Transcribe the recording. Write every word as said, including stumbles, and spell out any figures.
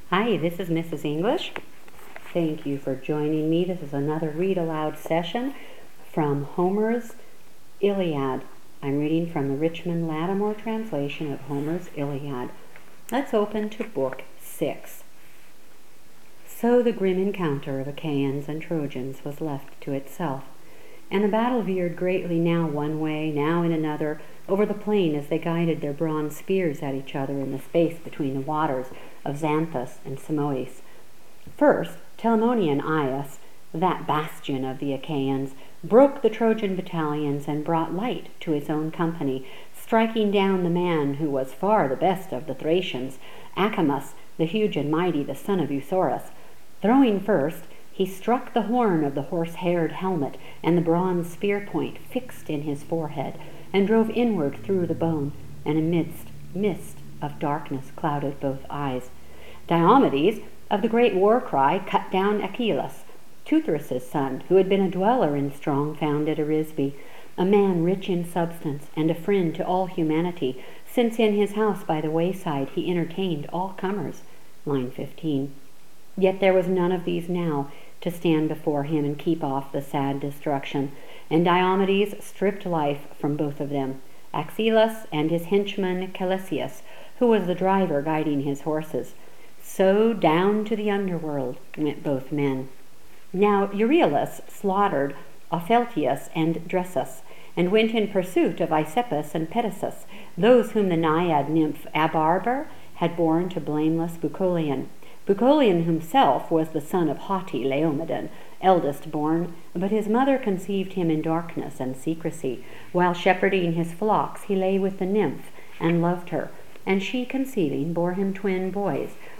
Hi, this is Missus English. Thank you for joining me. This is another read aloud session from Homer's Iliad. I'm reading from the Richmond Lattimore translation of Homer's Iliad. Let's open to Book six. So the grim encounter of Achaeans and Trojans was left to itself, and the battle veered greatly now one way, now in another, over the plain as they guided their bronze spears at each other in the space between the waters of Xanthus and Simois. First, Telamonian Aias, that bastion of the Achaeans, broke the Trojan battalions and brought light to his own company, striking down the man who was far the best of the Thracians, Acamas, the huge and mighty, the son of Eusorus. Throwing first, he struck the horn of the horse-haired helmet and the bronze spear point fixed in his forehead, and drove inward through the bone, and amidst mist of darkness clouded both eyes. Diomedes, of the great war-cry, cut down Achillas, Teuthras' son, who had been a dweller in strong-founded Arisbe, a man rich in substance and a friend to all humanity, since in his house by the wayside he entertained all comers. Line fifteen. Yet there was none of these now to stand before him and keep off the sad destruction, and Diomedes stripped life from both of them, Axylus and his henchman Calesius, who was the driver guiding his horses. So down to the underworld went both men. Now Euryalus slaughtered Opheltius and Dressus, and went in pursuit of Aesepus and Pedasus, those whom the naiad nymph Abarbar had borne to blameless Bucolion. Bucolion himself was the son of haughty Laomedon, eldest born, but his mother conceived him in darkness and secrecy. While shepherding his flocks he lay with the nymph and loved her, and she conceiving bore him twin boys.